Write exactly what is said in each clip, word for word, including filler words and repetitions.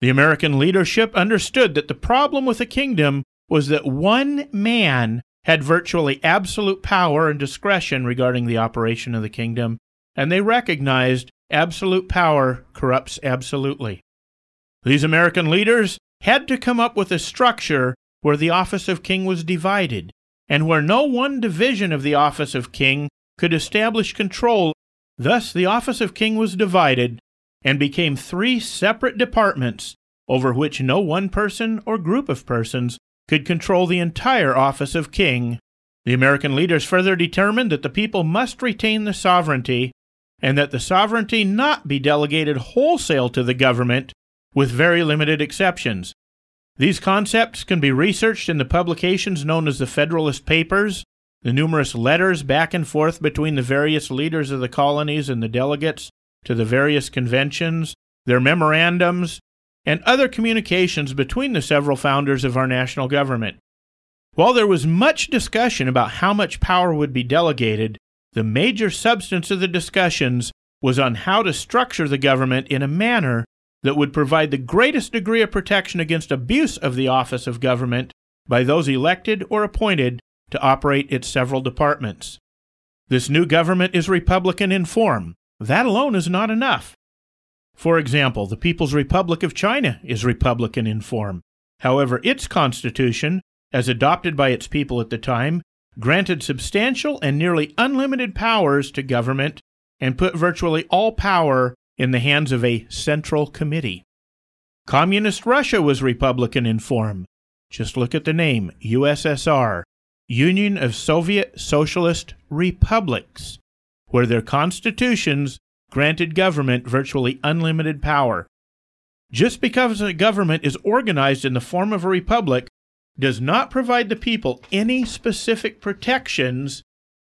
The American leadership understood that the problem with the kingdom was that one man had virtually absolute power and discretion regarding the operation of the kingdom, and they recognized absolute power corrupts absolutely. These American leaders had to come up with a structure where the office of king was divided, and where no one division of the office of king could establish control. Thus, the office of king was divided and became three separate departments over which no one person or group of persons could control the entire office of king. The American leaders further determined that the people must retain the sovereignty, and that the sovereignty not be delegated wholesale to the government, with very limited exceptions. These concepts can be researched in the publications known as the Federalist Papers, the numerous letters back and forth between the various leaders of the colonies and the delegates to the various conventions, their memorandums, and other communications between the several founders of our national government. While there was much discussion about how much power would be delegated, the major substance of the discussions was on how to structure the government in a manner that would provide the greatest degree of protection against abuse of the office of government by those elected or appointed to operate its several departments. This new government is Republican in form. That alone is not enough. For example, the People's Republic of China is Republican in form. However, its constitution, as adopted by its people at the time, granted substantial and nearly unlimited powers to government and put virtually all power in the hands of a central committee. Communist Russia was Republican in form. Just look at the name, U S S R, Union of Soviet Socialist Republics, where their constitutions granted government virtually unlimited power. Just because a government is organized in the form of a republic does not provide the people any specific protections,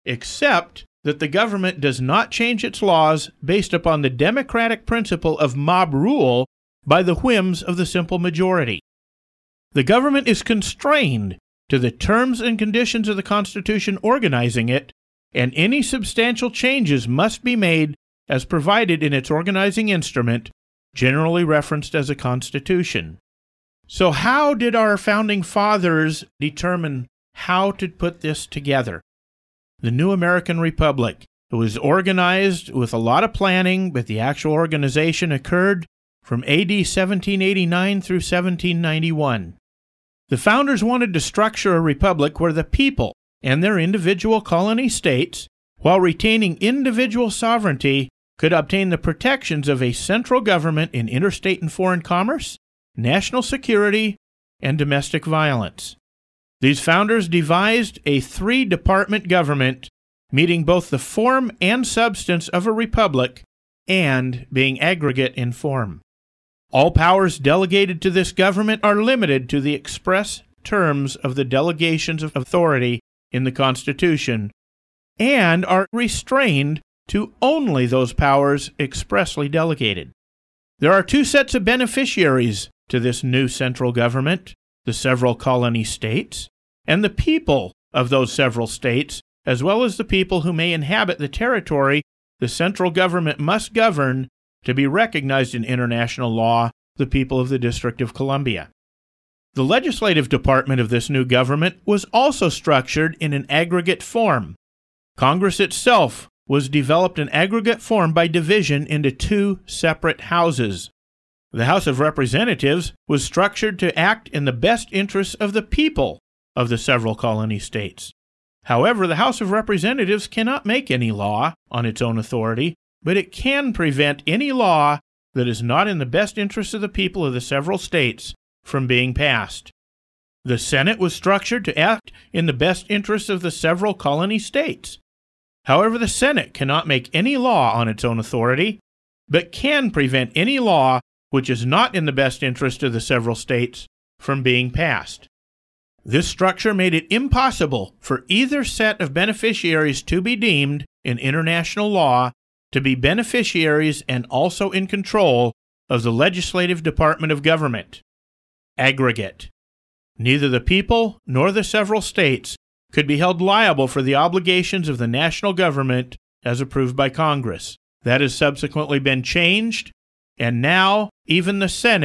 except that the government does not change its laws based upon the democratic principle of mob rule by the whims of the simple majority. The government is constrained to the terms and conditions of the Constitution organizing it, and any substantial changes must be made as provided in its organizing instrument, generally referenced as a constitution. So how did our founding fathers determine how to put this together? The new American Republic. It was organized with a lot of planning, but the actual organization occurred from A D seventeen eighty-nine through seventeen ninety-one. The founders wanted to structure a republic where the people and their individual colony states, while retaining individual sovereignty, could obtain the protections of a central government in interstate and foreign commerce, national security, and domestic violence. These founders devised a three-department government, meeting both the form and substance of a republic and being aggregate in form. All powers delegated to this government are limited to the express terms of the delegations of authority in the Constitution and are restrained to only those powers expressly delegated. There are two sets of beneficiaries to this new central government, the several colony states, and the people of those several states, as well as the people who may inhabit the territory the central government must govern to be recognized in international law, the people of the District of Columbia. The legislative department of this new government was also structured in an aggregate form. Congress itself was developed in aggregate form by division into two separate houses. The House of Representatives was structured to act in the best interests of the people of the several colony states. However, the House of Representatives cannot make any law on its own authority, but it can prevent any law that is not in the best interests of the people of the several states from being passed. The Senate was structured to act in the best interests of the several colony states. However, the Senate cannot make any law on its own authority, but can prevent any law which is not in the best interest of the several states from being passed. This structure made it impossible for either set of beneficiaries to be deemed, in international law, to be beneficiaries and also in control of the legislative department of government. Aggregate. Neither the people nor the several states could be held liable for the obligations of the national government as approved by Congress. That has subsequently been changed, and now even the Senate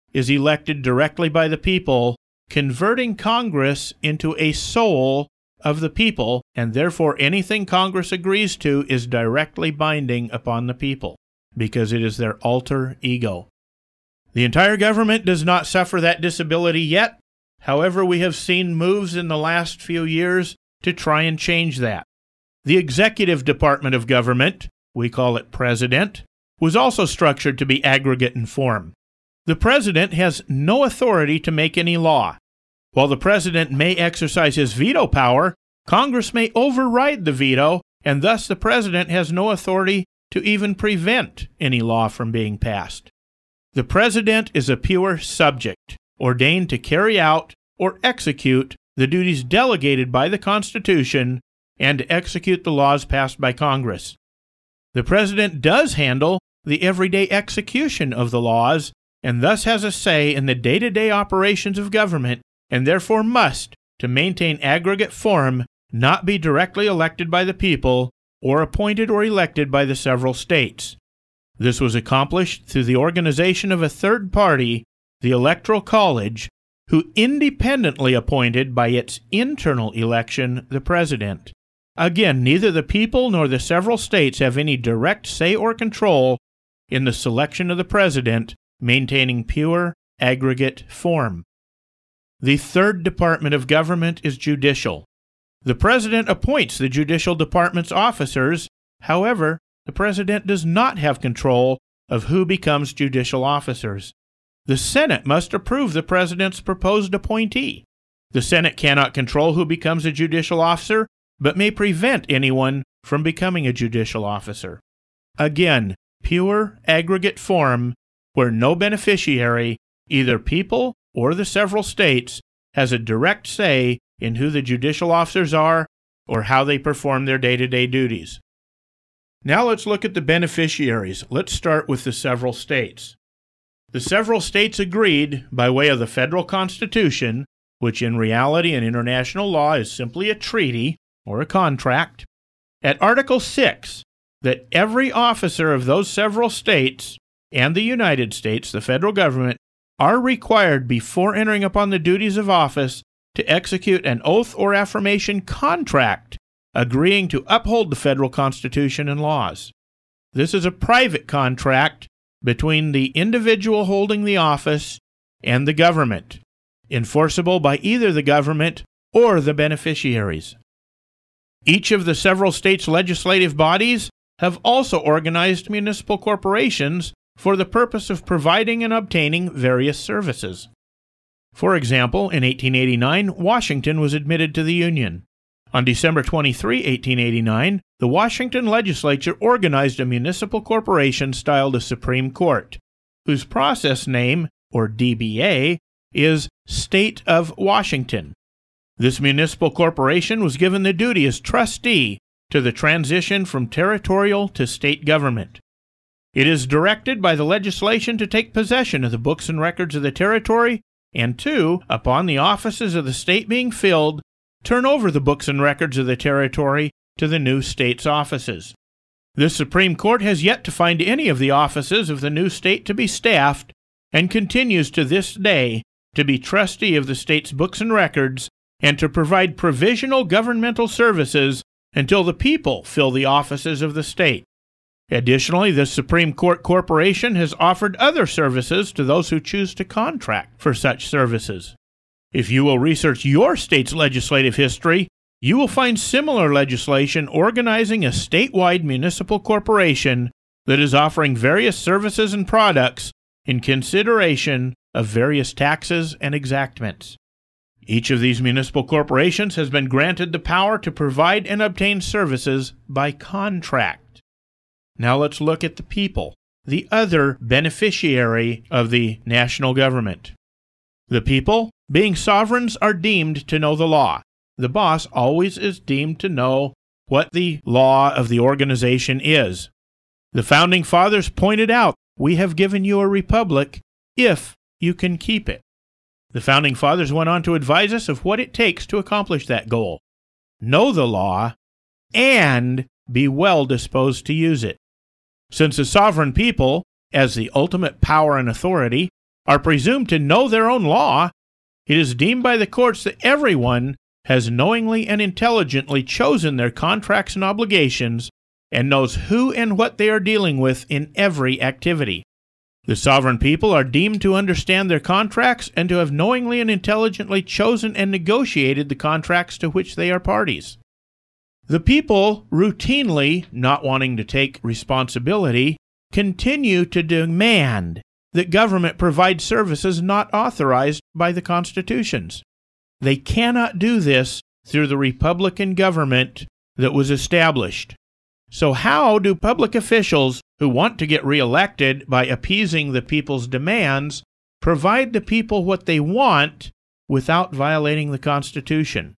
is elected directly by the people, converting Congress into a soul of the people, and therefore anything Congress agrees to is directly binding upon the people, because it is their alter ego. The entire government does not suffer that disability yet. However, we have seen moves in the last few years to try and change that. The executive department of government, we call it president, was also structured to be aggregate in form. The president has no authority to make any law. While the president may exercise his veto power, Congress may override the veto, and thus the president has no authority to even prevent any law from being passed. The president is a pure subject, ordained to carry out or execute the duties delegated by the Constitution and to execute the laws passed by Congress. The president does handle the everyday execution of the laws, and thus has a say in the day-to-day operations of government, and therefore must, to maintain aggregate form, not be directly elected by the people or appointed or elected by the several states. This was accomplished through the organization of a third party, the Electoral College, who independently appointed by its internal election the president. Again, neither the people nor the several states have any direct say or control in the selection of the president, maintaining pure aggregate form. The third department of government is judicial. The president appoints the judicial department's officers. However, the president does not have control of who becomes judicial officers. The Senate must approve the president's proposed appointee. The Senate cannot control who becomes a judicial officer, but may prevent anyone from becoming a judicial officer. Again, pure aggregate form where no beneficiary, either people or the several states, has a direct say in who the judicial officers are or how they perform their day-to-day duties. Now let's look at the beneficiaries. Let's start with the several states. The several states agreed, by way of the federal Constitution, which in reality in international law is simply a treaty or a contract, at Article six, that every officer of those several states and the United States, the federal government, are required before entering upon the duties of office to execute an oath or affirmation contract agreeing to uphold the federal Constitution and laws. This is a private contract between the individual holding the office and the government, enforceable by either the government or the beneficiaries. Each of the several states' legislative bodies have also organized municipal corporations for the purpose of providing and obtaining various services. For example, in eighteen eighty-nine, Washington was admitted to the Union. On December twenty-third, eighteen eighty-nine, the Washington legislature organized a municipal corporation styled a Supreme Court, whose process name, or D B A, is State of Washington. This municipal corporation was given the duty as trustee to the transition from territorial to state government. It is directed by the legislation to take possession of the books and records of the territory, and to, upon the offices of the state being filled, turn over the books and records of the territory to the new state's offices. The Supreme Court has yet to find any of the offices of the new state to be staffed, and continues to this day to be trustee of the state's books and records, and to provide provisional governmental services until the people fill the offices of the state. Additionally, the Supreme Court Corporation has offered other services to those who choose to contract for such services. If you will research your state's legislative history, you will find similar legislation organizing a statewide municipal corporation that is offering various services and products in consideration of various taxes and exactments. Each of these municipal corporations has been granted the power to provide and obtain services by contract. Now let's look at the people, the other beneficiary of the national government. The people, being sovereigns, are deemed to know the law. The boss always is deemed to know what the law of the organization is. The Founding Fathers pointed out, "We have given you a republic if you can keep it." The Founding Fathers went on to advise us of what it takes to accomplish that goal. Know the law and be well disposed to use it. Since the sovereign people, as the ultimate power and authority, are presumed to know their own law, it is deemed by the courts that everyone has knowingly and intelligently chosen their contracts and obligations and knows who and what they are dealing with in every activity. The sovereign people are deemed to understand their contracts and to have knowingly and intelligently chosen and negotiated the contracts to which they are parties. The people, routinely not wanting to take responsibility, continue to demand that government provide services not authorized by the constitutions. They cannot do this through the Republican government that was established. So how do public officials who want to get reelected by appeasing the people's demands provide the people what they want without violating the Constitution?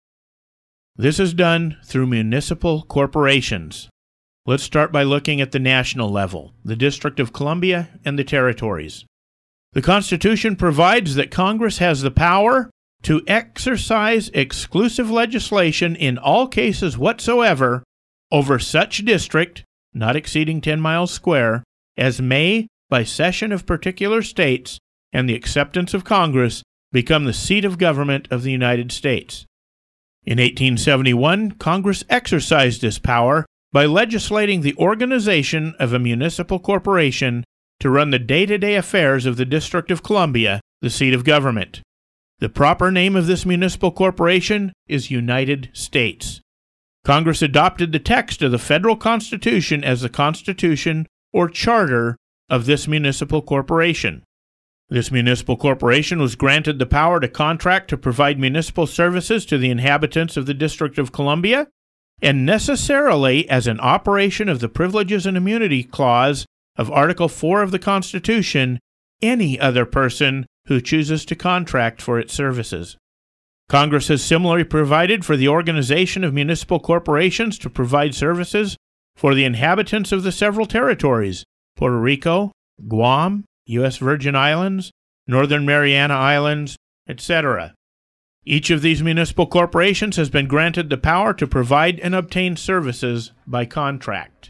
This is done through municipal corporations. Let's start by looking at the national level, the District of Columbia and the territories. The Constitution provides that Congress has the power to exercise exclusive legislation in all cases whatsoever over such district, not exceeding ten miles square, as may, by cession of particular states and the acceptance of Congress, become the seat of government of the United States. In eighteen seventy-one, Congress exercised this power by legislating the organization of a municipal corporation to run the day-to-day affairs of the District of Columbia, the seat of government. The proper name of this municipal corporation is United States. Congress adopted the text of the federal Constitution as the Constitution or charter of this municipal corporation. This municipal corporation was granted the power to contract to provide municipal services to the inhabitants of the District of Columbia, and necessarily as an operation of the Privileges and Immunity Clause of Article four of the Constitution, any other person who chooses to contract for its services. Congress has similarly provided for the organization of municipal corporations to provide services for the inhabitants of the several territories, Puerto Rico, Guam, U S Virgin Islands, Northern Mariana Islands, et cetera. Each of these municipal corporations has been granted the power to provide and obtain services by contract.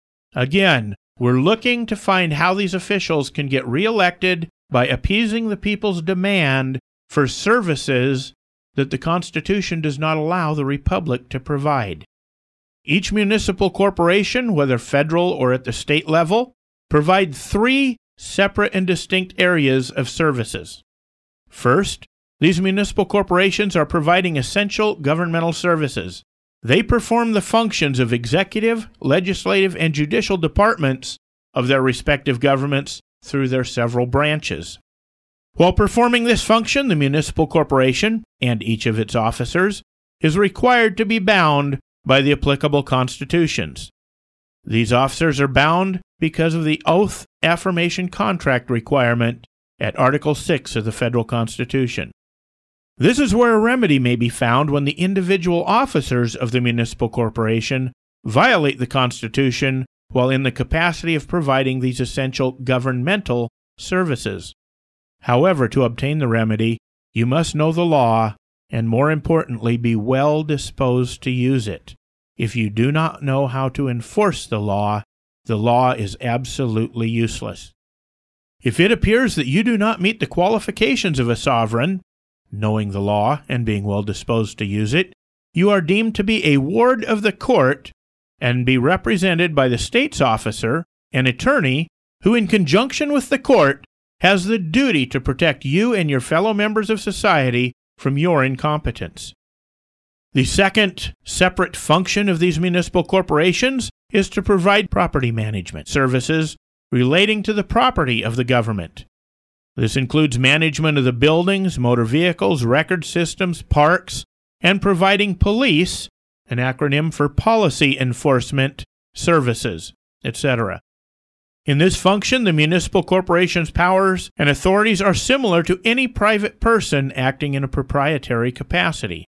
Again, we're looking to find how these officials can get reelected by appeasing the people's demand for services that the Constitution does not allow the Republic to provide. Each municipal corporation, whether federal or at the state level, provide three separate and distinct areas of services. First, these municipal corporations are providing essential governmental services. They perform the functions of executive, legislative, and judicial departments of their respective governments through their several branches. While performing this function, the municipal corporation, and each of its officers, is required to be bound by the applicable constitutions. These officers are bound because of the oath affirmation contract requirement at Article six of the Federal Constitution. This is where a remedy may be found when the individual officers of the municipal corporation violate the Constitution while in the capacity of providing these essential governmental services. However, to obtain the remedy, you must know the law and, more importantly, be well disposed to use it. If you do not know how to enforce the law, the law is absolutely useless. If it appears that you do not meet the qualifications of a sovereign, knowing the law and being well disposed to use it, you are deemed to be a ward of the court and be represented by the state's officer, an attorney, who in conjunction with the court has the duty to protect you and your fellow members of society from your incompetence. The second separate function of these municipal corporations is to provide property management services relating to the property of the government. This includes management of the buildings, motor vehicles, record systems, parks, and providing police, an acronym for policy enforcement services, et cetera. In this function, the municipal corporation's powers and authorities are similar to any private person acting in a proprietary capacity.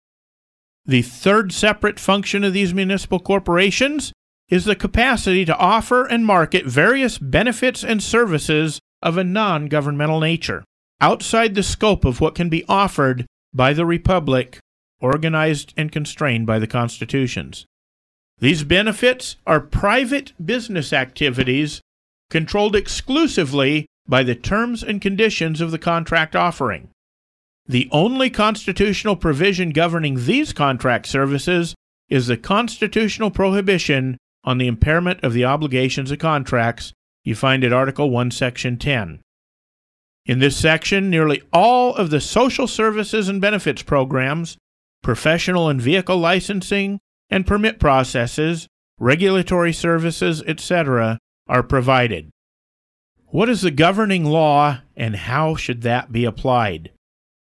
The third separate function of these municipal corporations is the capacity to offer and market various benefits and services of a non-governmental nature, outside the scope of what can be offered by the Republic, organized and constrained by the constitutions. These benefits are private business activities controlled exclusively by the terms and conditions of the contract offering. The only constitutional provision governing these contract services is the constitutional prohibition on the impairment of the obligations of contracts you find at Article one, Section ten. In this section, nearly all of the social services and benefits programs, professional and vehicle licensing, and permit processes, regulatory services, et cetera, are provided. What is the governing law, and how should that be applied?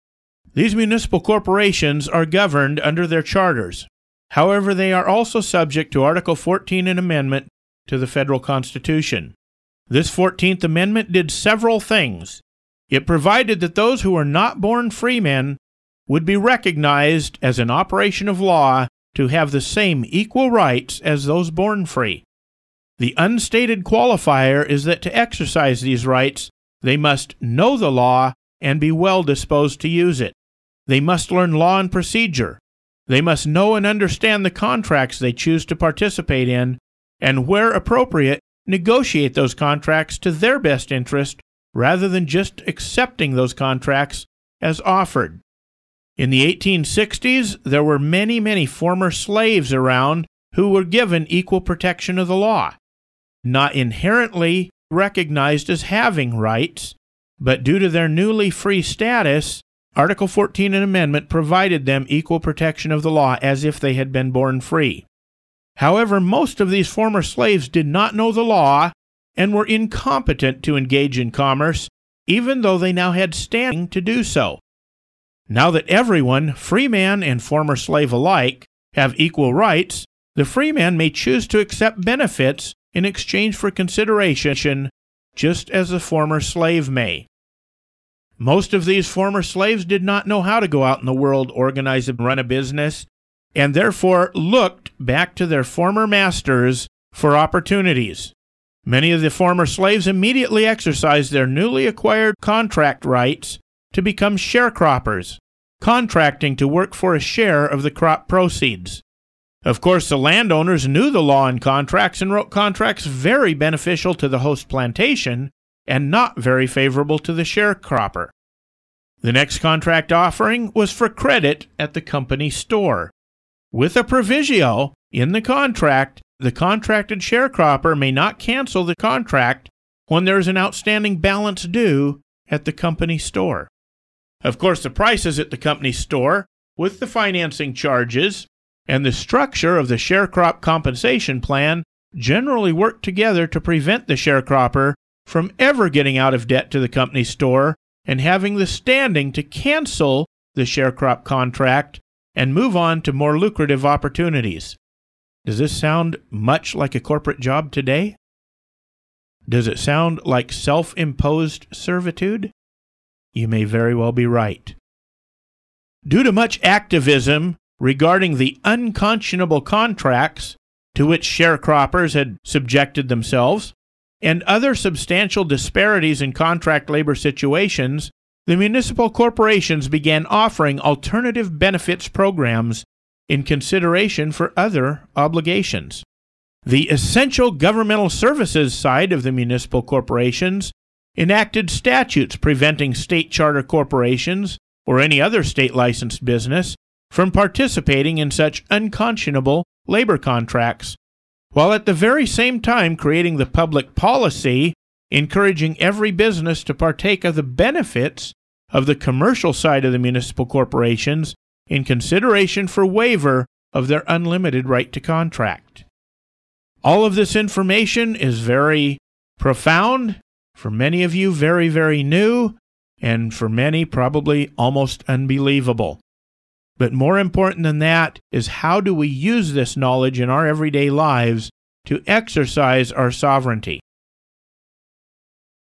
These municipal corporations are governed under their charters. However, they are also subject to Article fourteen, an amendment to the federal Constitution. This fourteenth Amendment did several things. It provided that those who were not born freemen would be recognized as an operation of law to have the same equal rights as those born free. The unstated qualifier is that to exercise these rights, they must know the law and be well disposed to use it. They must learn law and procedure. They must know and understand the contracts they choose to participate in, and where appropriate, negotiate those contracts to their best interest rather than just accepting those contracts as offered. In the eighteen sixties, there were many, many former slaves around who were given equal protection of the law, not inherently recognized as having rights, but due to their newly free status, Article fourteen, an amendment, provided them equal protection of the law as if they had been born free. However, most of these former slaves did not know the law and were incompetent to engage in commerce, even though they now had standing to do so. Now that everyone, freeman and former slave alike, have equal rights, the freeman may choose to accept benefits in exchange for consideration, just as the former slave may. Most of these former slaves did not know how to go out in the world, organize and run a business, and therefore looked back to their former masters for opportunities. Many of the former slaves immediately exercised their newly acquired contract rights to become sharecroppers, contracting to work for a share of the crop proceeds. Of course, the landowners knew the law and contracts and wrote contracts very beneficial to the host plantation and not very favorable to the sharecropper. The next contract offering was for credit at the company store. With a proviso in the contract, the contracted sharecropper may not cancel the contract when there is an outstanding balance due at the company store. Of course, the prices at the company store, with the financing charges, and the structure of the sharecrop compensation plan generally work together to prevent the sharecropper from ever getting out of debt to the company store and having the standing to cancel the sharecrop contract and move on to more lucrative opportunities. Does this sound much like a corporate job today? Does it sound like self-imposed servitude? You may very well be right. Due to much activism regarding the unconscionable contracts to which sharecroppers had subjected themselves, and other substantial disparities in contract labor situations, the municipal corporations began offering alternative benefits programs in consideration for other obligations. The essential governmental services side of the municipal corporations enacted statutes preventing state charter corporations or any other state-licensed business from participating in such unconscionable labor contracts, while at the very same time creating the public policy encouraging every business to partake of the benefits of the commercial side of the municipal corporations in consideration for waiver of their unlimited right to contract. All of this information is very profound, for many of you very, very new, and for many probably almost unbelievable. But more important than that is how do we use this knowledge in our everyday lives to exercise our sovereignty?